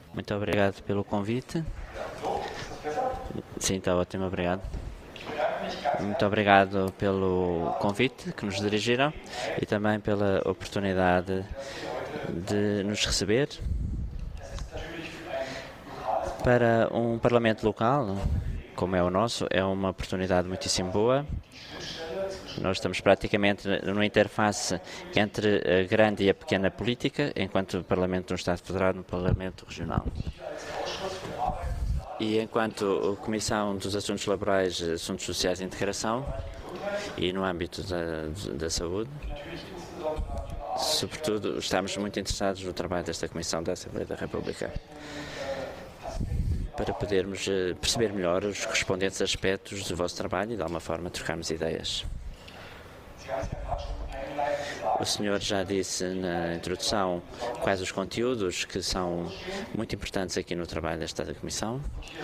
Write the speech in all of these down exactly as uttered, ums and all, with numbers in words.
Muito obrigado pelo convite. Sim, está ótimo, obrigado. Muito obrigado pelo convite que nos dirigiram e também pela oportunidade de nos receber. Para um parlamento local, como é o nosso, é uma oportunidade muitíssimo boa. Nós estamos praticamente numa interface entre a grande e a pequena política, enquanto Parlamento de um Estado Federado no Parlamento Regional. E enquanto Comissão dos Assuntos Laborais, Assuntos Sociais e Integração, e no âmbito da, da saúde, sobretudo estamos muito interessados no trabalho desta Comissão da Assembleia da República, para podermos perceber melhor os correspondentes aspectos do vosso trabalho e, de alguma forma, trocarmos ideias. O senhor já disse na introdução quais os conteúdos que são muito importantes aqui no trabalho desta Comissão.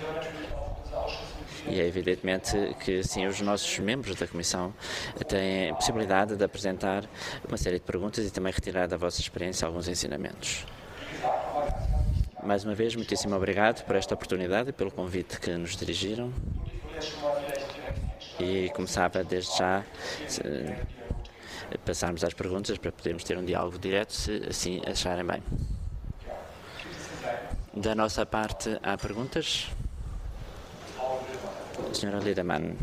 E é evidentemente que, sim, os nossos membros da Comissão têm a possibilidade de apresentar uma série de perguntas e também retirar da vossa experiência alguns ensinamentos. Mais uma vez, muitíssimo obrigado por esta oportunidade e pelo convite que nos dirigiram. E começava desde já a passarmos às perguntas para podermos ter um diálogo direto, se assim acharem bem. Da nossa parte, há perguntas? senhora Lidemann.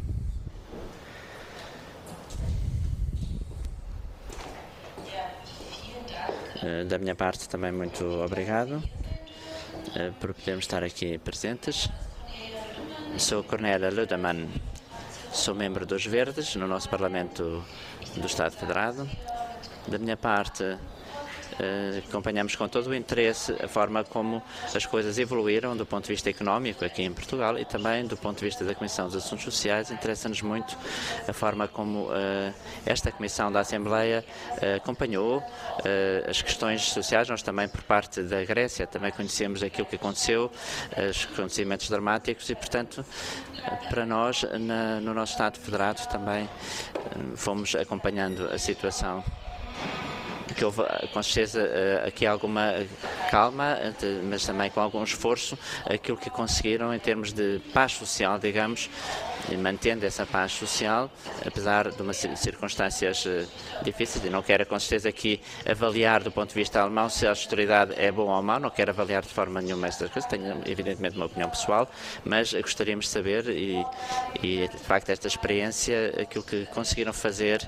Da minha parte também muito obrigado por podermos estar aqui presentes. Sou Cornélia Lidemann, sou membro dos Verdes no nosso Parlamento do Estado Federado. Da minha parte, acompanhamos com todo o interesse a forma como as coisas evoluíram do ponto de vista económico aqui em Portugal e também do ponto de vista da Comissão dos Assuntos Sociais. Interessa-nos muito a forma como uh, esta Comissão da Assembleia uh, acompanhou uh, as questões sociais. Nós também, por parte da Grécia, também conhecemos aquilo que aconteceu, uh, os acontecimentos dramáticos e, portanto, uh, para nós, na, no nosso Estado Federado, também uh, fomos acompanhando a situação. Que houve, com certeza, aqui alguma calma, mas também com algum esforço, aquilo que conseguiram em termos de paz social, digamos, mantendo essa paz social, apesar de umas circunstâncias difíceis. E não quero, com certeza, aqui avaliar do ponto de vista alemão se a austeridade é boa ou má, não quero avaliar de forma nenhuma estas coisas, tenho evidentemente uma opinião pessoal, mas gostaríamos de saber, e, e de facto esta experiência, aquilo que conseguiram fazer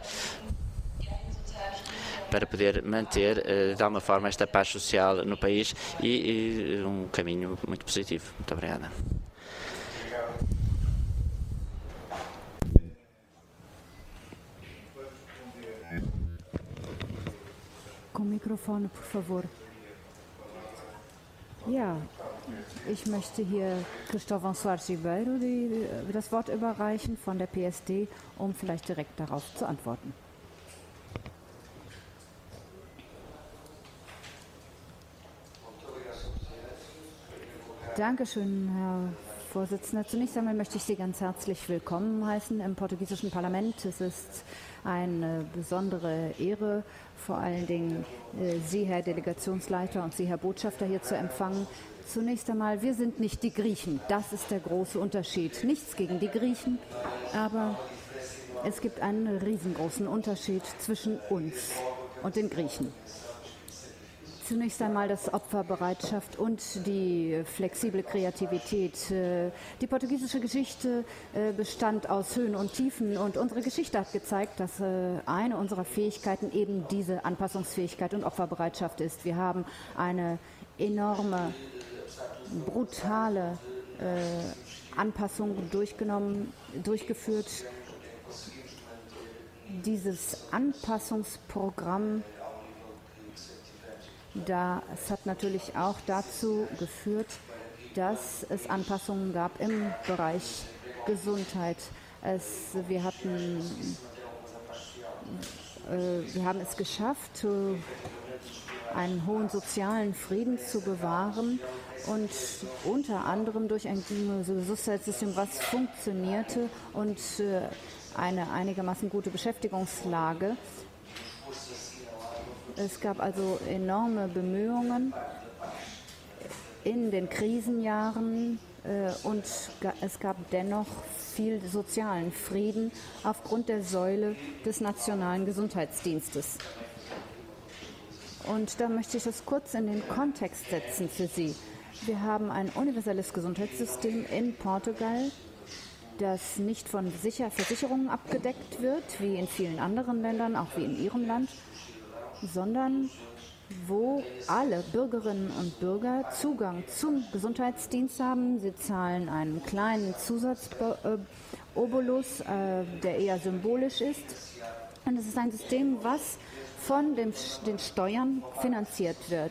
para poder manter, de alguma forma, esta paz social no país e, e um caminho muito positivo. Muito obrigada. Com o microfone, por favor. Ja, ich möchte hier Cristóvão Soares Ribeiro die, das Wort überreichen von der P S D, um vielleicht direkt darauf zu antworten. Dankeschön, Herr Vorsitzender. Zunächst einmal möchte ich Sie ganz herzlich willkommen heißen im portugiesischen Parlament. Es ist eine besondere Ehre, vor allen Dingen äh, Sie, Herr Delegationsleiter, und Sie, Herr Botschafter, hier zu empfangen. Zunächst einmal, wir sind nicht die Griechen. Das ist der große Unterschied. Nichts gegen die Griechen, aber es gibt einen riesengroßen Unterschied zwischen uns und den Griechen. Zunächst einmal das Opferbereitschaft und die flexible Kreativität. Die portugiesische Geschichte bestand aus Höhen und Tiefen und unsere Geschichte hat gezeigt, dass eine unserer Fähigkeiten eben diese Anpassungsfähigkeit und Opferbereitschaft ist. Wir haben eine enorme, brutale Anpassung durchgenommen, durchgeführt. Dieses Anpassungsprogramm, das hat natürlich auch dazu geführt, dass es Anpassungen gab im Bereich Gesundheit. Es, wir, hatten, äh, wir haben es geschafft, einen hohen sozialen Frieden zu bewahren und unter anderem durch ein Gesundheitssystem, was funktionierte und äh, eine einigermaßen gute Beschäftigungslage. Es gab also enorme Bemühungen in den Krisenjahren äh, und es gab dennoch viel sozialen Frieden aufgrund der Säule des nationalen Gesundheitsdienstes. Und da möchte ich das kurz in den Kontext setzen für Sie. Wir haben ein universelles Gesundheitssystem in Portugal, das nicht von Sicher- Versicherungen abgedeckt wird, wie in vielen anderen Ländern, auch wie in Ihrem Land, sondern wo alle Bürgerinnen und Bürger Zugang zum Gesundheitsdienst haben. Sie zahlen einen kleinen Zusatzobolus, äh, der eher symbolisch ist. Und es ist ein System, was von dem, den Steuern finanziert wird.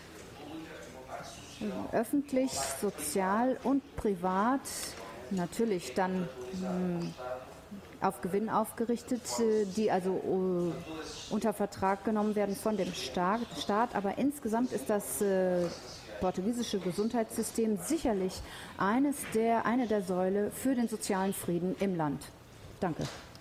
Öffentlich, sozial und privat, natürlich dann mh, auf Gewinn aufgerichtet, die also uh, unter Vertrag genommen werden von dem Staat. Aber insgesamt ist das äh, portugiesische Gesundheitssystem sicherlich eines der, eine der Säule für den sozialen Frieden im Land. Danke.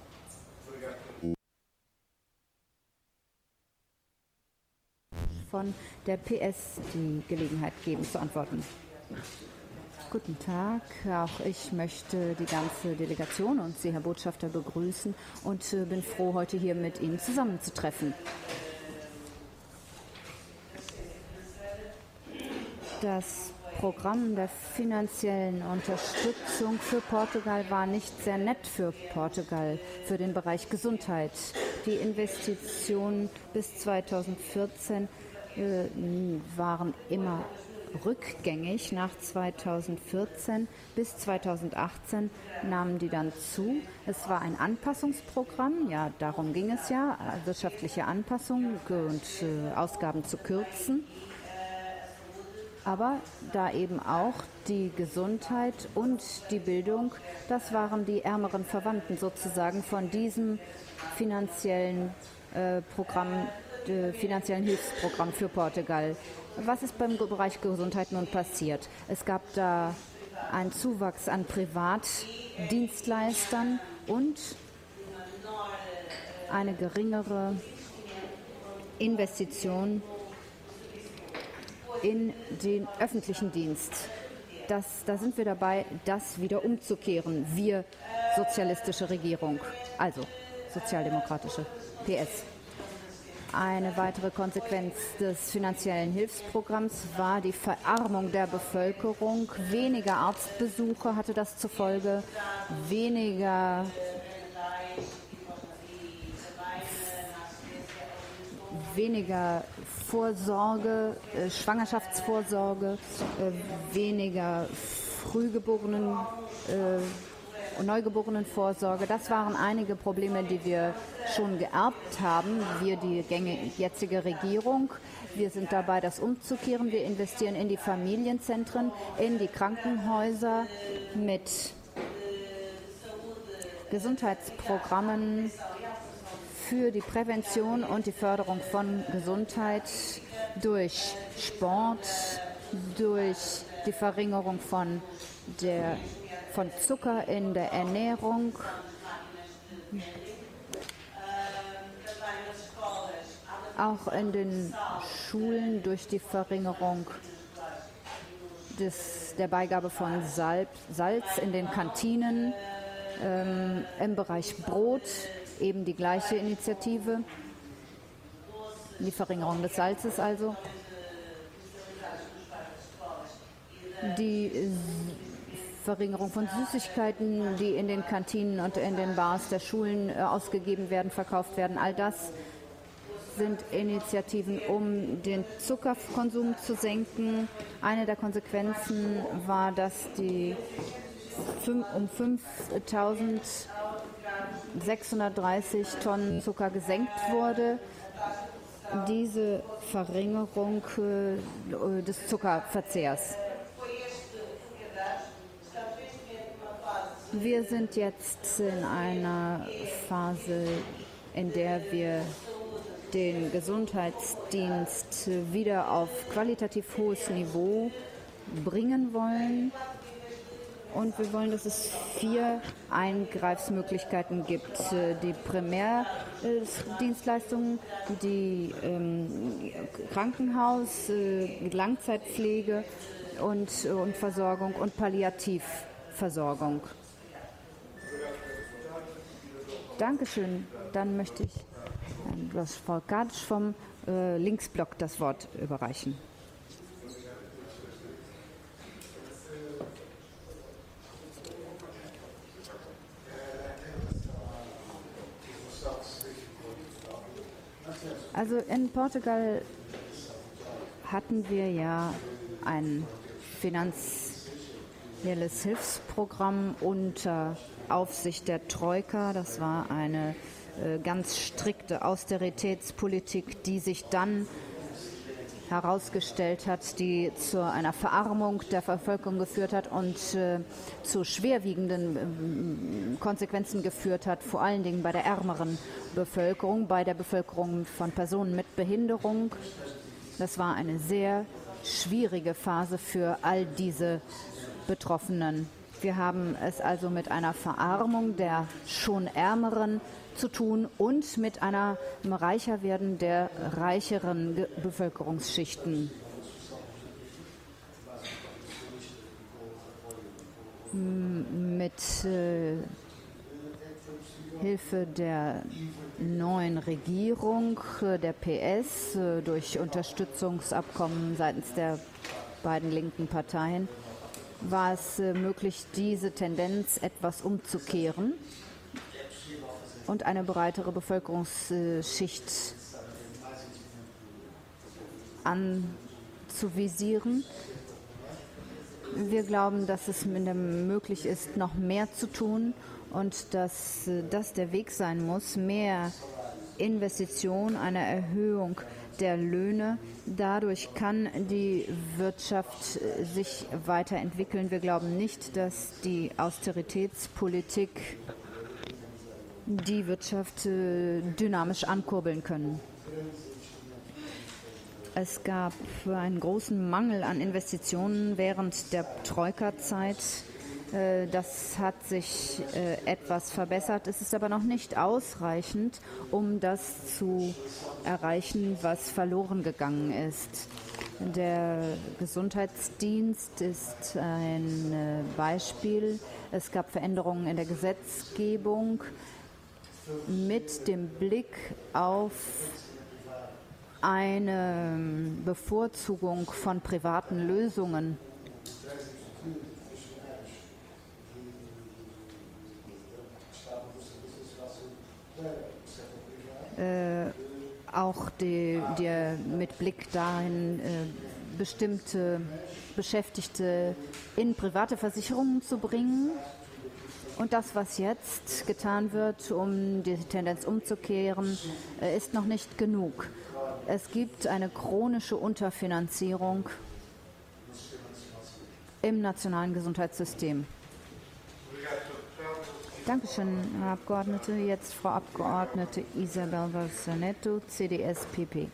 Von der P S die Gelegenheit geben zu antworten. Guten Tag, auch ich möchte die ganze Delegation und Sie, Herr Botschafter, begrüßen und äh, bin froh, heute hier mit Ihnen zusammenzutreffen. Das Programm der finanziellen Unterstützung für Portugal war nicht sehr nett für Portugal, für den Bereich Gesundheit. Die Investitionen bis zweitausendvierzehn äh, waren immer rückgängig. Nach zweitausendvierzehn bis zweitausendachtzehn nahmen die dann zu. Es war ein Anpassungsprogramm, ja, darum ging es ja, wirtschaftliche Anpassung und äh, Ausgaben zu kürzen. Aber da eben auch die Gesundheit und die Bildung, das waren die ärmeren Verwandten sozusagen von diesem finanziellen äh, Programm, äh, finanziellen Hilfsprogramm für Portugal. Was ist beim Bereich Gesundheit nun passiert? Es gab da einen Zuwachs an Privatdienstleistern und eine geringere Investition in den öffentlichen Dienst. Das, da sind wir dabei, das wieder umzukehren. Wir, sozialistische Regierung, also sozialdemokratische P S. Eine weitere Konsequenz des finanziellen Hilfsprogramms war die Verarmung der Bevölkerung. Weniger Arztbesuche hatte das zur Folge, weniger weniger Vorsorge, äh, Schwangerschaftsvorsorge, äh, weniger Frühgeborenen äh, und Neugeborenenvorsorge. Das waren einige Probleme, die wir schon geerbt haben, wir die jetzige Regierung. Wir sind dabei, das umzukehren. Wir investieren in die Familienzentren, in die Krankenhäuser mit Gesundheitsprogrammen für die Prävention und die Förderung von Gesundheit durch Sport, durch die Verringerung von, der, von Zucker in der Ernährung. Auch in den Schulen durch die Verringerung des, der Beigabe von Salz, Salz in den Kantinen, ähm, im Bereich Brot, eben die gleiche Initiative, die Verringerung des Salzes also. Die Verringerung von Süßigkeiten, die in den Kantinen und in den Bars der Schulen äh, ausgegeben werden, verkauft werden, all das sind Initiativen, um den Zuckerkonsum zu senken. Eine der Konsequenzen war, dass die um fünftausendsechshundertdreißig Tonnen Zucker gesenkt wurde. Diese Verringerung äh, des Zuckerverzehrs. Wir sind jetzt in einer Phase, in der wir den Gesundheitsdienst wieder auf qualitativ hohes Niveau bringen wollen. Und wir wollen, dass es vier Eingreifsmöglichkeiten gibt. Die Primärdienstleistungen, die ähm, Krankenhaus, äh, Langzeitpflege und, und Versorgung und Palliativversorgung. Dankeschön. Dann möchte ich Herrn Frau Kadsch vom äh, Linksblock das Wort überreichen. Also in Portugal hatten wir ja ein finanzielles Hilfsprogramm unter Aufsicht der Troika. Das war eine äh, ganz strikte Austeritätspolitik, die sich dann herausgestellt hat, die zu einer Verarmung der Bevölkerung geführt hat und äh, zu schwerwiegenden äh, Konsequenzen geführt hat, vor allen Dingen bei der ärmeren Bevölkerung, bei der Bevölkerung von Personen mit Behinderung. Das war eine sehr schwierige Phase für all diese Betroffenen. Wir haben es also mit einer Verarmung der schon Ärmeren zu tun und mit einem Reicherwerden der reicheren Ge- Bevölkerungsschichten. M- Mit äh, Hilfe der neuen Regierung, äh, der P S, äh, durch Unterstützungsabkommen seitens der beiden linken Parteien, war es äh, möglich, diese Tendenz etwas umzukehren und eine breitere Bevölkerungsschicht anzuvisieren. Wir glauben, dass es möglich ist, noch mehr zu tun und dass das der Weg sein muss, mehr Investition, eine Erhöhung der Löhne. Dadurch kann die Wirtschaft sich weiterentwickeln. Wir glauben nicht, dass die Austeritätspolitik die Wirtschaft äh, dynamisch ankurbeln können. Es gab einen großen Mangel an Investitionen während der Troika-Zeit. Äh, das hat sich äh, etwas verbessert. Es ist aber noch nicht ausreichend, um das zu erreichen, was verloren gegangen ist. Der Gesundheitsdienst ist ein äh, Beispiel. Es gab Veränderungen in der Gesetzgebung mit dem Blick auf eine Bevorzugung von privaten Lösungen. Äh, auch die, die mit Blick dahin, äh, bestimmte Beschäftigte in private Versicherungen zu bringen. Und das, was jetzt getan wird, um die Tendenz umzukehren, ist noch nicht genug. Es gibt eine chronische Unterfinanzierung im nationalen Gesundheitssystem. Dankeschön, Herr Abgeordnete. Jetzt Frau Abgeordnete Isabel Valsaneto, C D S P P.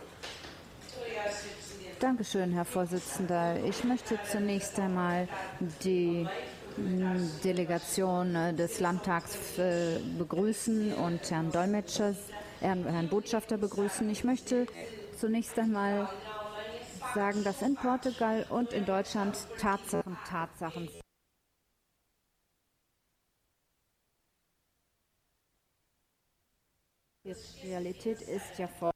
Dankeschön, Herr Vorsitzender. Ich möchte zunächst einmal die Delegation des Landtags begrüßen und Herrn Dolmetscher, Herrn Botschafter begrüßen. Ich möchte zunächst einmal sagen, dass in Portugal und in Deutschland Tatsachen Tatsachen sind. Die Realität ist ja vor.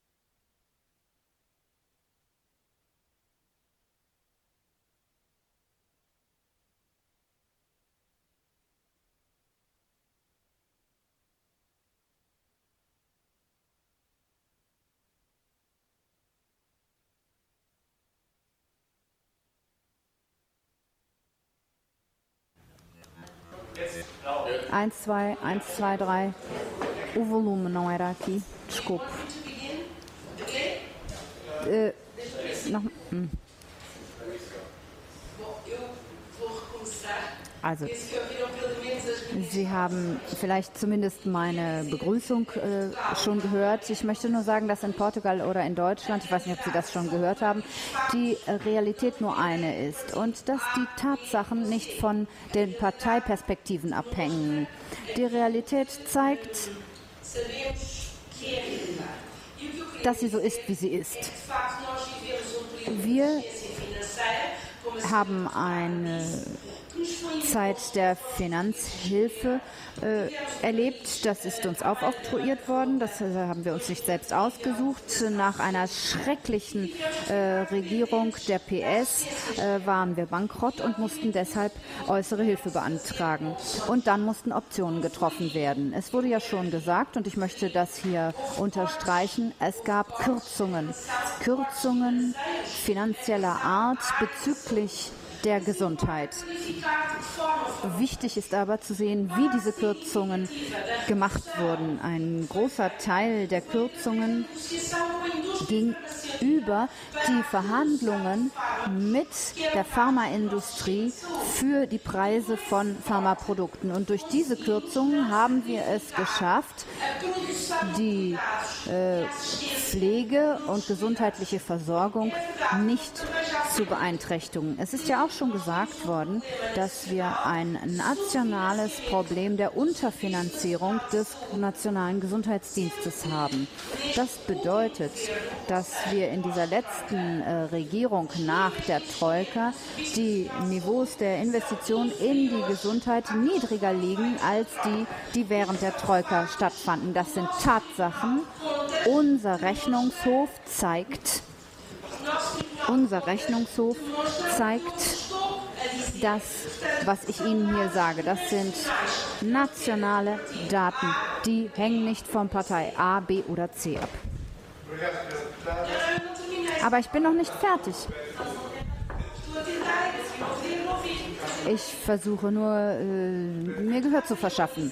Eins, zwei, eins, zwei, drei. O volume não era aqui. Desculpe. Uh, noch, hm. Also, Sie haben vielleicht zumindest meine Begrüßung äh, schon gehört. Ich möchte nur sagen, dass in Portugal oder in Deutschland, ich weiß nicht, ob Sie das schon gehört haben, die Realität nur eine ist und dass die Tatsachen nicht von den Parteiperspektiven abhängen. Die Realität zeigt, dass sie so ist, wie sie ist. Wir haben eine Zeit der Finanzhilfe äh, erlebt. Das ist uns aufoktroyiert worden. Das äh, haben wir uns nicht selbst ausgesucht. Nach einer schrecklichen äh, Regierung der P S äh, waren wir bankrott und mussten deshalb äußere Hilfe beantragen. Und dann mussten Optionen getroffen werden. Es wurde ja schon gesagt, und ich möchte das hier unterstreichen, es gab Kürzungen. Kürzungen finanzieller Art bezüglich der Gesundheit. Wichtig ist aber zu sehen, wie diese Kürzungen gemacht wurden. Ein großer Teil der Kürzungen ging über die Verhandlungen mit der Pharmaindustrie für die Preise von Pharmaprodukten. Und durch diese Kürzungen haben wir es geschafft, die äh, Pflege und gesundheitliche Versorgung nicht zu beeinträchtigen. Es ist ja auch schon gesagt worden, dass wir ein nationales Problem der Unterfinanzierung des nationalen Gesundheitsdienstes haben. Das bedeutet, dass wir in dieser letzten äh, Regierung nach der Troika die Niveaus der Investitionen in die Gesundheit niedriger liegen als die, die während der Troika stattfanden. Das sind Tatsachen. Unser Rechnungshof zeigt, unser Rechnungshof zeigt, das, was ich Ihnen hier sage, das sind nationale Daten. Die hängen nicht von Partei A, B oder C ab. Aber ich bin noch nicht fertig. Ich versuche nur, äh, mir Gehör zu verschaffen.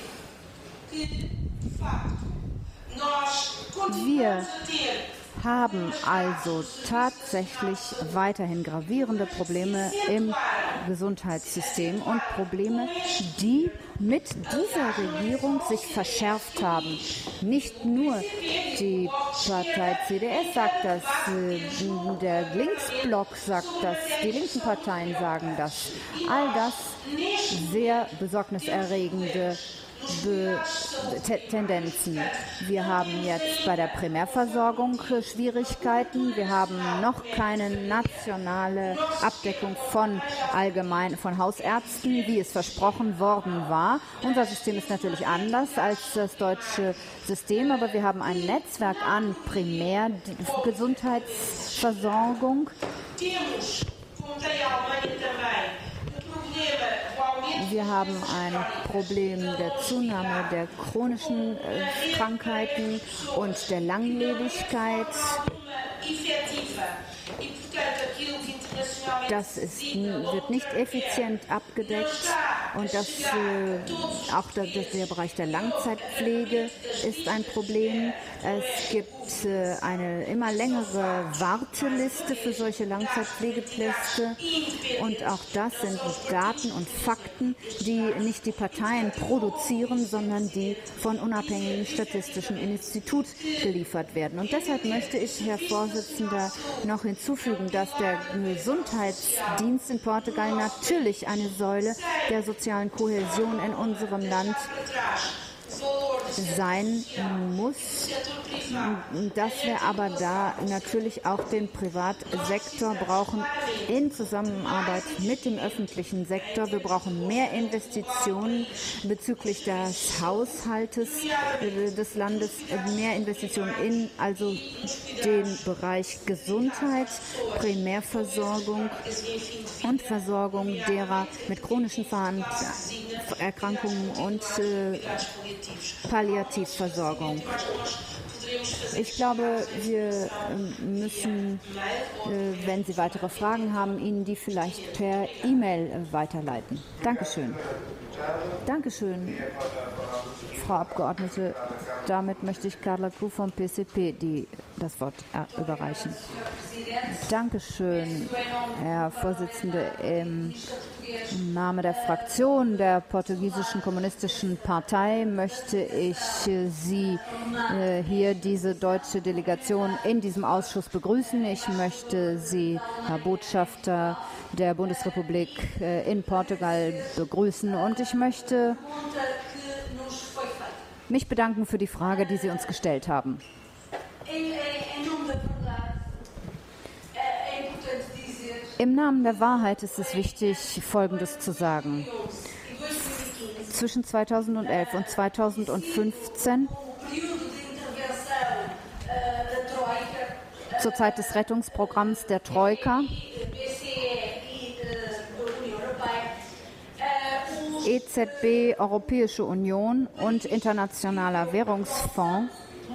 Wir haben also tatsächlich weiterhin gravierende Probleme im Gesundheitssystem und Probleme, die mit dieser Regierung sich verschärft haben. Nicht nur die Partei C D S sagt das, der Linksblock sagt das, die linken Parteien sagen das. All das sehr besorgniserregende Be Tendenzen. Wir haben jetzt bei der Primärversorgung Schwierigkeiten. Wir haben noch keine nationale Abdeckung von allgemein von Hausärzten, wie es versprochen worden war. Unser System ist natürlich anders als das deutsche System, aber wir haben ein Netzwerk an Primärgesundheitsversorgung. Wir haben ein Problem der Zunahme der chronischen äh, Krankheiten und der Langlebigkeit. Das ist, wird nicht effizient abgedeckt und das, äh, auch der, der Bereich der Langzeitpflege ist ein Problem. Es gibt äh, eine immer längere Warteliste für solche Langzeitpflegeplätze und auch das sind Daten und Fakten, die nicht die Parteien produzieren, sondern die von unabhängigen statistischen Instituten geliefert werden. Und deshalb möchte ich, Herr Vorsitzender, noch hinzufügen, dass der Gesundheitsdienst in Portugal natürlich eine Säule der sozialen Kohäsion in unserem Land sein muss, dass wir aber da natürlich auch den Privatsektor brauchen in Zusammenarbeit mit dem öffentlichen Sektor. Wir brauchen mehr Investitionen bezüglich des Haushaltes des Landes, mehr Investitionen in also den Bereich Gesundheit, Primärversorgung und Versorgung derer mit chronischen Erkrankungen und äh, Palliativversorgung. Ich glaube, wir müssen, wenn Sie weitere Fragen haben, Ihnen die vielleicht per E-Mail weiterleiten. Dankeschön. Dankeschön, Frau Abgeordnete. Damit möchte ich Carla Kuh vom P C P die, das Wort überreichen. Dankeschön, Herr Vorsitzender. Im Namen der Fraktion der portugiesischen kommunistischen Partei möchte ich Sie äh, hier, diese deutsche Delegation, in diesem Ausschuss begrüßen. Ich möchte Sie, Herr Botschafter der Bundesrepublik äh, in Portugal, begrüßen und ich möchte mich bedanken für die Frage, die Sie uns gestellt haben. Im Namen der Wahrheit ist es wichtig, Folgendes zu sagen. Zwischen zweitausendelf und zweitausendfünfzehn, zur Zeit des Rettungsprogramms der Troika, E Z B, Europäische Union und Internationaler Währungsfonds,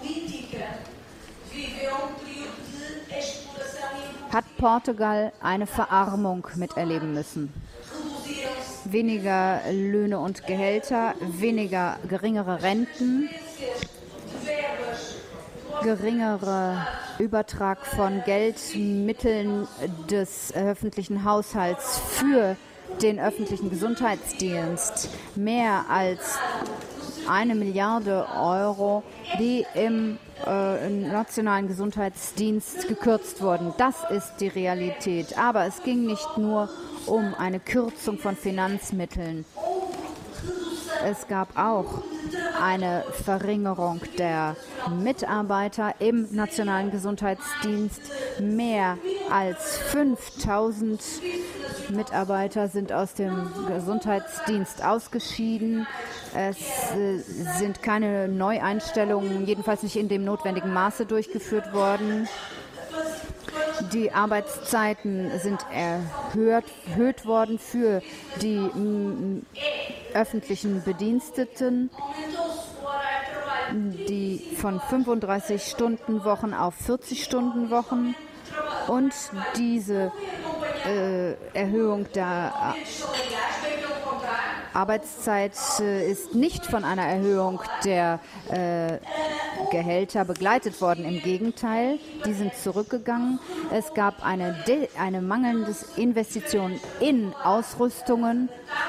hat Portugal eine Verarmung miterleben müssen. Weniger Löhne und Gehälter, weniger geringere Renten, geringere Übertrag von Geldmitteln des öffentlichen Haushalts für den öffentlichen Gesundheitsdienst, mehr als eine Milliarde Euro, die im, äh, im nationalen Gesundheitsdienst gekürzt wurden. Das ist die Realität. Aber es ging nicht nur um eine Kürzung von Finanzmitteln. Es gab auch eine Verringerung der Mitarbeiter im nationalen Gesundheitsdienst. Mehr als fünftausend Mitarbeiter sind aus dem Gesundheitsdienst ausgeschieden. Es äh, sind keine Neueinstellungen, jedenfalls nicht in dem notwendigen Maße durchgeführt worden. Die Arbeitszeiten sind erhöht, erhöht worden für die m, öffentlichen Bediensteten, die von fünfunddreißig-Stunden-Wochen auf vierzig-Stunden-Wochen, und diese äh, Erhöhung der Arbeitszeit äh, ist nicht von einer Erhöhung der äh, Gehälter begleitet worden. Im Gegenteil, die sind zurückgegangen. Es gab eine, De- eine mangelnde Investition in Ausrüstungen.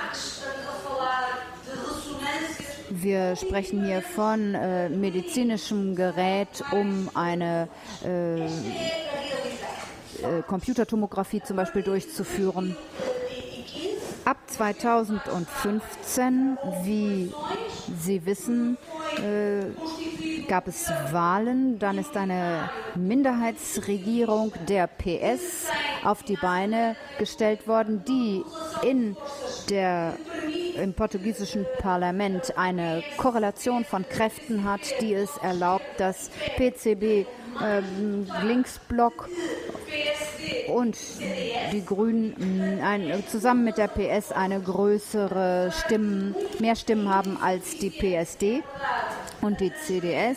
Wir sprechen hier von äh, medizinischem Gerät, um eine äh, äh, Computertomographie zum Beispiel durchzuführen. Ab zweitausendfünfzehn, wie Sie wissen, äh, gab es Wahlen. Dann ist eine Minderheitsregierung der P S auf die Beine gestellt worden, die in der im portugiesischen Parlament eine Korrelation von Kräften hat, die es erlaubt, dass P C B, äh, Linksblock und die Grünen ein, zusammen mit der P S eine größere Stimmen, mehr Stimmen haben als die P S D und die C D S.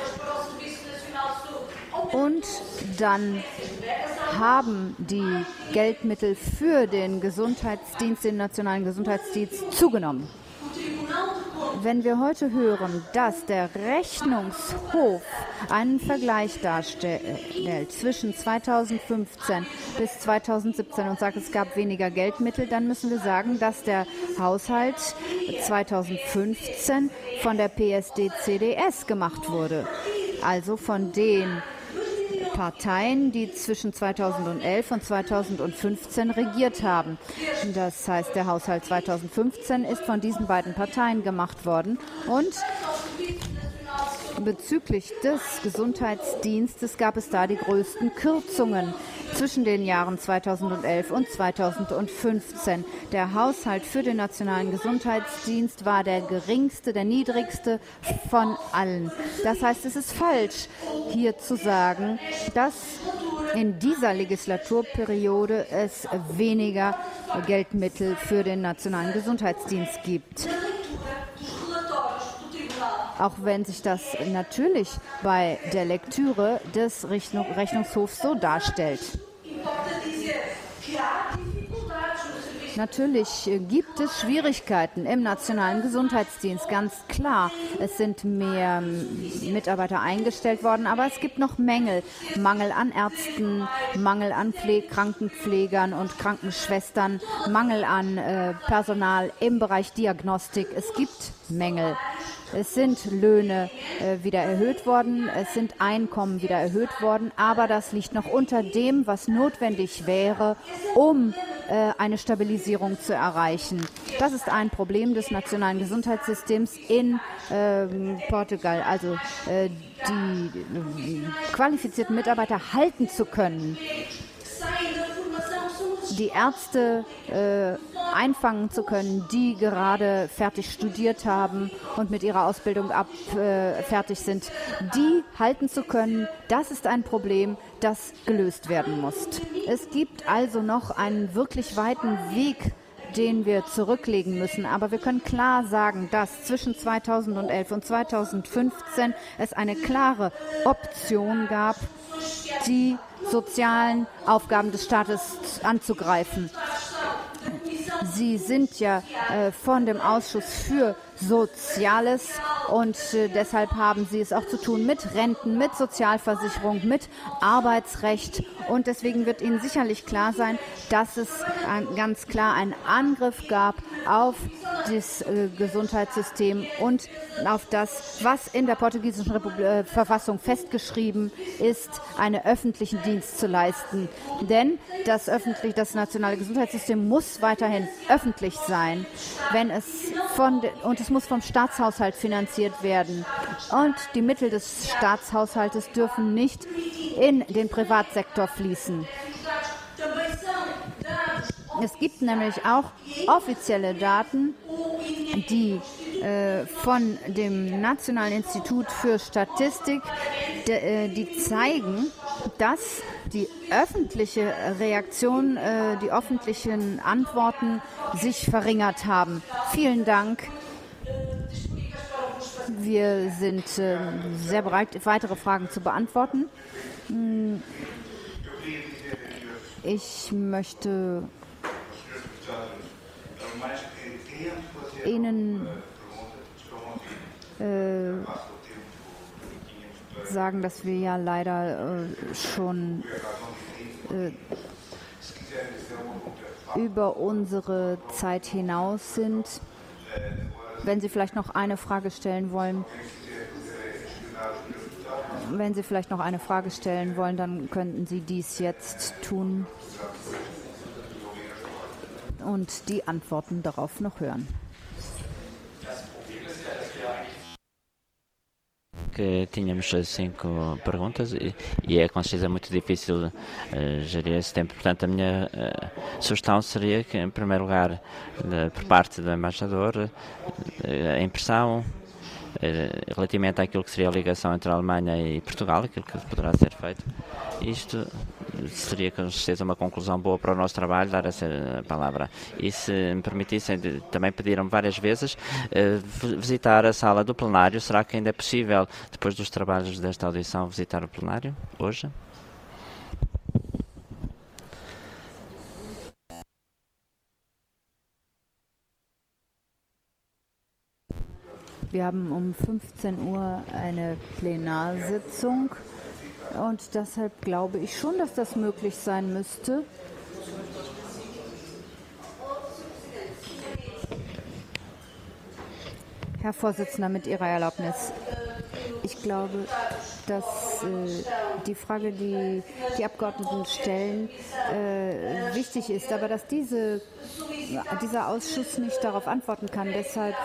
Und dann haben die Geldmittel für den Gesundheitsdienst, den nationalen Gesundheitsdienst, zugenommen. Wenn wir heute hören, dass der Rechnungshof einen Vergleich darstellt zwischen zweitausendfünfzehn bis zweitausendsiebzehn und sagt, es gab weniger Geldmittel, dann müssen wir sagen, dass der Haushalt zweitausendfünfzehn von der P S D C D S gemacht wurde. Also von den Parteien, die zwischen zweitausendelf und zweitausendfünfzehn regiert haben. Das heißt, der Haushalt zweitausendfünfzehn ist von diesen beiden Parteien gemacht worden. Und bezüglich des Gesundheitsdienstes gab es da die größten Kürzungen zwischen den Jahren zweitausendelf und zweitausendfünfzehn. Der Haushalt für den nationalen Gesundheitsdienst war der geringste, der niedrigste von allen. Das heißt, es ist falsch, hier zu sagen, dass in dieser Legislaturperiode es weniger Geldmittel für den nationalen Gesundheitsdienst gibt. Auch wenn sich das natürlich bei der Lektüre des Rechnungshofs so darstellt. Natürlich gibt es Schwierigkeiten im nationalen Gesundheitsdienst, ganz klar. Es sind mehr Mitarbeiter eingestellt worden, aber es gibt noch Mängel. Mangel an Ärzten, Mangel an Pfle- Krankenpflegern und Krankenschwestern, Mangel an äh, Personal im Bereich Diagnostik. Es gibt Mängel. Es sind Löhne äh, wieder erhöht worden, es sind Einkommen wieder erhöht worden, aber das liegt noch unter dem, was notwendig wäre, um äh, eine Stabilisierung zu erreichen. Das ist ein Problem des nationalen Gesundheitssystems in äh, Portugal, also äh, die äh, qualifizierten Mitarbeiter halten zu können. die Ärzte äh, einfangen zu können, die gerade fertig studiert haben und mit ihrer Ausbildung ab, äh, fertig sind, die halten zu können, das ist ein Problem, das gelöst werden muss. Es gibt also noch einen wirklich weiten Weg, den wir zurücklegen müssen. Aber wir können klar sagen, dass zwischen zweitausendelf und zweitausendfünfzehn es eine klare Option gab, die sozialen Aufgaben des Staates anzugreifen. Sie sind ja äh, von dem Ausschuss für Soziales und äh, deshalb haben Sie es auch zu tun mit Renten, mit Sozialversicherung, mit Arbeitsrecht und deswegen wird Ihnen sicherlich klar sein, dass es ein, ganz klar einen Angriff gab auf das äh, Gesundheitssystem und auf das, was in der portugiesischen Republik, äh, Verfassung festgeschrieben ist, einen öffentlichen Dienst zu leisten. Denn das, öffentlich, das nationale Gesundheitssystem muss weiterhin öffentlich sein, wenn es von de, und es muss vom Staatshaushalt finanziert werden. Und die Mittel des Staatshaushaltes dürfen nicht in den Privatsektor fließen. Es gibt nämlich auch offizielle Daten, die äh, von dem Nationalen Institut für Statistik, de, äh, die zeigen, dass die öffentliche Reaktion, äh, die öffentlichen Antworten sich verringert haben. Vielen Dank. Wir sind äh, sehr bereit, weitere Fragen zu beantworten. Ich möchte Ihnen äh, sagen, dass wir ja leider äh, schon äh, über unsere Zeit hinaus sind. Wenn Sie vielleicht noch eine Frage stellen wollen, wenn Sie vielleicht noch eine Frage stellen wollen, dann könnten Sie dies jetzt tun und die Antworten darauf noch hören. Que tínhamos cinco perguntas e, e é com certeza muito difícil uh, gerir esse tempo. Portanto, a minha uh, sugestão seria que, em primeiro lugar, uh, por parte do embaixador, uh, a impressão uh, relativamente àquilo que seria a ligação entre a Alemanha e Portugal, aquilo que poderá ser feito. Isto seria com certeza uma conclusão boa para o nosso trabalho, dar essa palavra. E se me permitissem, também pediram várias vezes uh, visitar a sala do plenário. Será que ainda é possível, depois dos trabalhos desta audição, visitar o plenário hoje? Wir haben um fünfzehn Uhr eine Plenarsitzung. Und deshalb glaube ich schon, dass das möglich sein müsste. Herr Vorsitzender, mit Ihrer Erlaubnis. Ich glaube, dass äh, die Frage, die die Abgeordneten stellen, äh, wichtig ist, aber dass diese, dieser Ausschuss nicht darauf antworten kann. Deshalb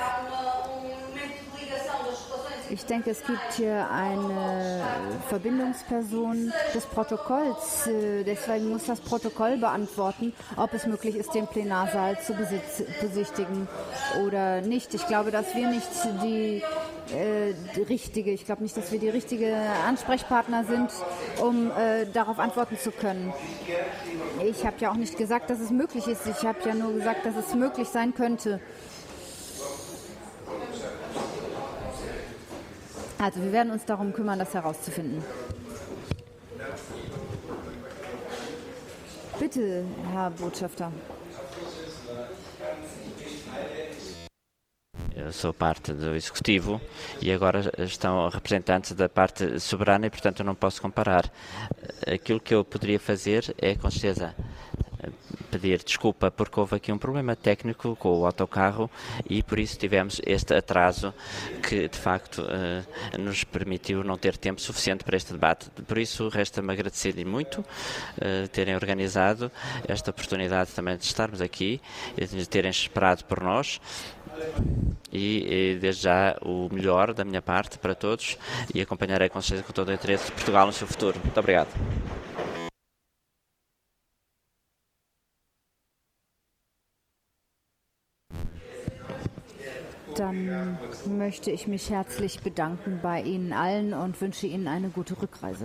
Ich denke, es gibt hier eine Verbindungsperson des Protokolls. Deswegen muss das Protokoll beantworten, ob es möglich ist, den Plenarsaal zu besichtigen oder nicht. Ich glaube, dass wir nicht die, äh, die richtige, ich glaube nicht, dass wir die richtige Ansprechpartner sind, um äh, darauf antworten zu können. Ich habe ja auch nicht gesagt, dass es möglich ist. Ich habe ja nur gesagt, dass es möglich sein könnte. Also wir werden uns darum kümmern, das herauszufinden. Bitte, Herr Botschafter. Eu sou parte do Executivo e agora estão representantes da parte soberana e, portanto, eu não posso comparar. Aquilo que eu poderia fazer é, com certeza, pedir desculpa porque houve aqui um problema técnico com o autocarro e por isso tivemos este atraso que de facto uh, nos permitiu não ter tempo suficiente para este debate. Por isso resta-me agradecer-lhe muito uh, terem organizado esta oportunidade também de estarmos aqui e de terem esperado por nós. E, e desde já o melhor da minha parte para todos e acompanharei com certeza com todo o interesse de Portugal no seu futuro. Muito obrigado. Dann möchte ich mich herzlich bedanken bei Ihnen allen und wünsche Ihnen eine gute Rückreise.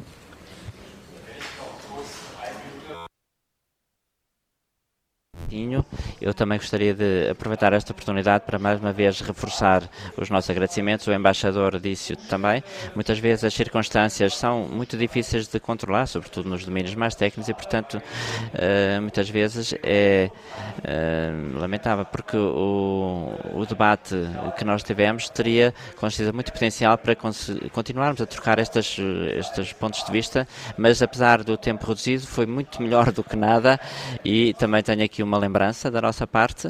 Eu também gostaria de aproveitar esta oportunidade para mais uma vez reforçar os nossos agradecimentos. O embaixador disse também, muitas vezes as circunstâncias são muito difíceis de controlar, sobretudo nos domínios mais técnicos, e portanto muitas vezes é lamentável, porque o, o debate que nós tivemos teria com certeza muito potencial para continuarmos a trocar estas, estes pontos de vista, mas apesar do tempo reduzido foi muito melhor do que nada. E também tenho aqui uma lembrança da nossa parte.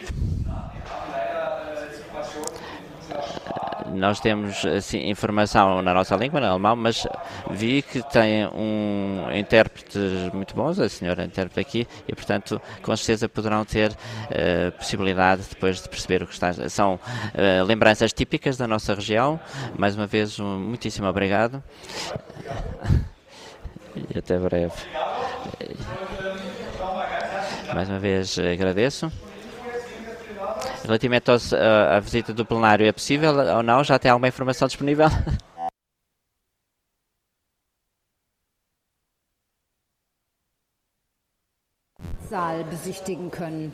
Nós temos assim, informação na nossa língua, no alemão, mas vi que tem um intérprete muito bom, a senhora intérprete aqui, e portanto com certeza poderão ter uh, possibilidade depois de perceber o que está. São uh, lembranças típicas da nossa região. Mais uma vez, um muitíssimo obrigado e até breve. Mais uma vez agradeço. Relativamente aos, à visita do plenário, é possível ou não? Já tem alguma informação disponível? Saal besichtigen können.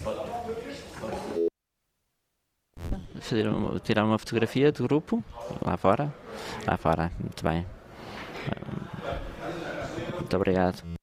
Tirar uma fotografia do grupo? Lá fora? Lá fora, muito bem. Muito obrigado.